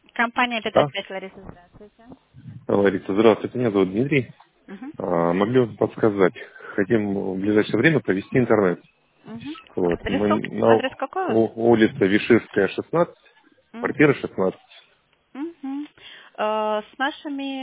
Компания Да. 505 Лариса, здравствуйте. Лариса, здравствуйте, меня зовут Дмитрий. Мгм. Могли бы подсказать, хотим в ближайшее время провести интернет. Мгм. Вот. Мы Адресок? на Адрес какой у вас? улице Вишивская, 16, квартира Мгм. 16. Мгм. С нашими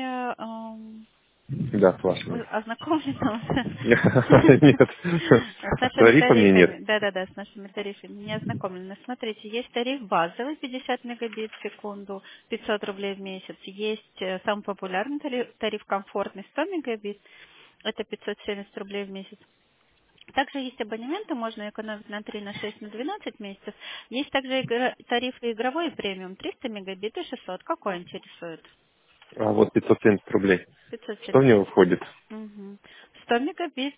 Да, с вашими. ознакомлены уже. Нет, С с нашими тарифами тарифами. нет. Да-да-да, с нашими тарифами не ознакомлены. Смотрите, есть тариф базовый 50 мегабит в секунду, 500 рублей в месяц. Есть самый популярный тариф комфортный 100 мегабит, это 570 рублей в месяц. Также есть абонементы, можно экономить на 3, на 6, на 12 месяцев. Есть также тарифы игровой и премиум, 300 мегабит и 600. Какой интересует? А вот 570 рублей. Что в 570. него входит? Угу. 100 мегабит,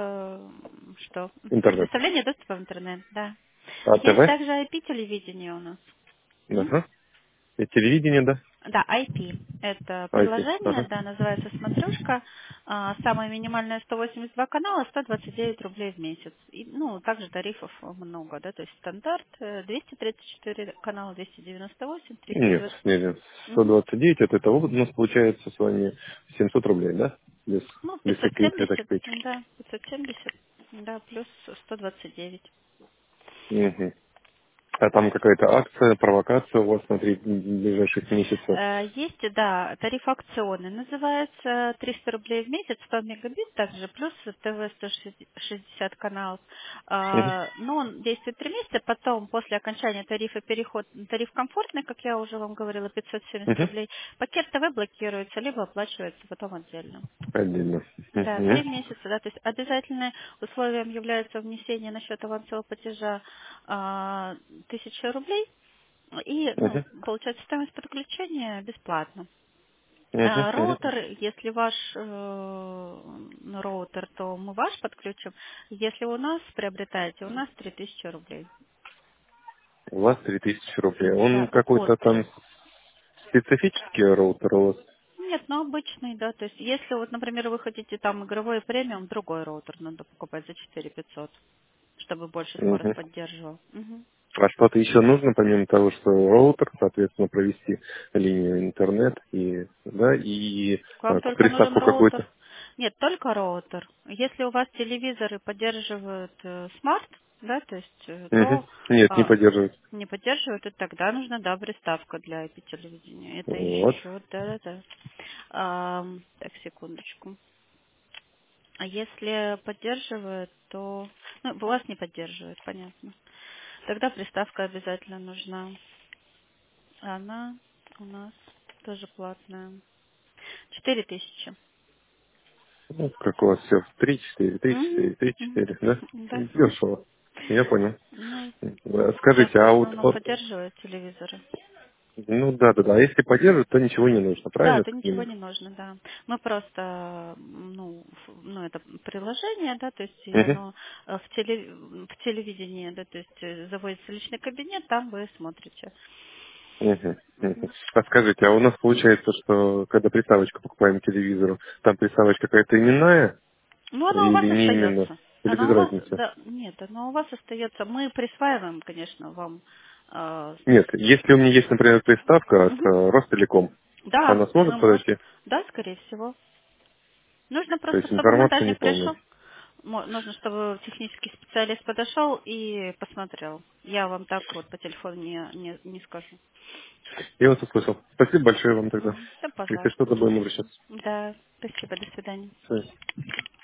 что? Интернет. Предоставление доступа в интернет, да. А Есть ТВ? также IP-телевидение у нас. Ага. И телевидение, да? Да, IP. Это IT. приложение, Ага. да, называется «Смотрюшка». Самая минимальная 182 канала, 129 рублей в месяц. И, ну, также тарифов много, да, то есть стандарт 234 канала, 298, Нет, 320. нет, нет. Мгм. 129, это того у нас получается с вами 700 рублей, да? Ну, Без каких-то, так 570, сказать. да, 570, да, плюс 129. Мгм. А там какая-то акция, провокация у вас на 3 ближайших месяца. Есть, да, тариф акционный. Называется 300 рублей в месяц, 100 мегабит, также плюс ТВ 160 каналов. Мгм. Но он действует 3 месяца, потом после окончания тарифа переход на тариф комфортный, как я уже вам говорила, 570 Мгм. рублей. Пакет ТВ блокируется, либо оплачивается потом отдельно. Отдельно. Да, Мгм. 3 месяца, да, то есть обязательным условием является внесение на счет авансового платежа 1000 рублей, и, ну, Мгм. получается, стоимость подключения бесплатно. Мгм. Мгм. Роутер, если ваш роутер, то мы ваш подключим. Если у нас приобретаете, у нас 3000 рублей. У вас 3000 рублей. Он Да, какой-то там код. специфический роутер у вас? Нет, ну обычный, да. То есть, если вот, например, вы хотите там игровой премиум, другой роутер надо покупать за 4500, чтобы больше скорость Мгм. поддерживал. Мгм. А что-то еще нужно, помимо того, что роутер, соответственно, провести линию интернет и, да, и Вам только нужен приставку роутер? какую-то? Нет, только роутер. Если у вас телевизоры поддерживают смарт, да, то есть, Мгм. то Нет, не а, поддерживает. не поддерживают, и тогда нужна, да, приставка для IP-телевидения. Это Вот. еще, да-да-да. Так, секундочку. А если поддерживает, то... Ну, у вас не поддерживает, понятно. Тогда приставка обязательно нужна. Она у нас тоже платная. 4000. Ну, как у вас все, 3-4, Мгм, 3-4, мгм. 3-4, да? Да. Дешево. Я понял. Ну, у вас Скажите, в а основном вот, поддерживают телевизоры? ну да, да, да, а если поддерживают, то ничего не нужно, Да, правильно, то как ничего минимум? не нужно, да. Мы просто, ну, ну это приложение, да, то есть и Мгм. оно в телевидении, да, то есть заводится личный кабинет, там вы смотрите. Мгм. Мгм. Мгм. А скажите, а у нас получается, что когда приставочку покупаем к телевизору, там приставочка какая-то именная Ну, оно у или вас не именно? остается. Или без Оно у вас, разницы? да, нет, оно у вас остается. Мы присваиваем, конечно, вам. Нет, если у меня есть, например, приставка от Мгм. Ростелеком, Да, она мы сможет можем. подойти? Да, скорее всего. Нужно То просто, есть чтобы информация монтажник пришел. неполная. Нужно, чтобы технический специалист подошел и посмотрел. Я вам так вот по телефону не скажу. Я вас услышал. Спасибо большое вам тогда. Да, Если пожалуйста. что-то будем обращаться. Да, спасибо, до свидания. Всё.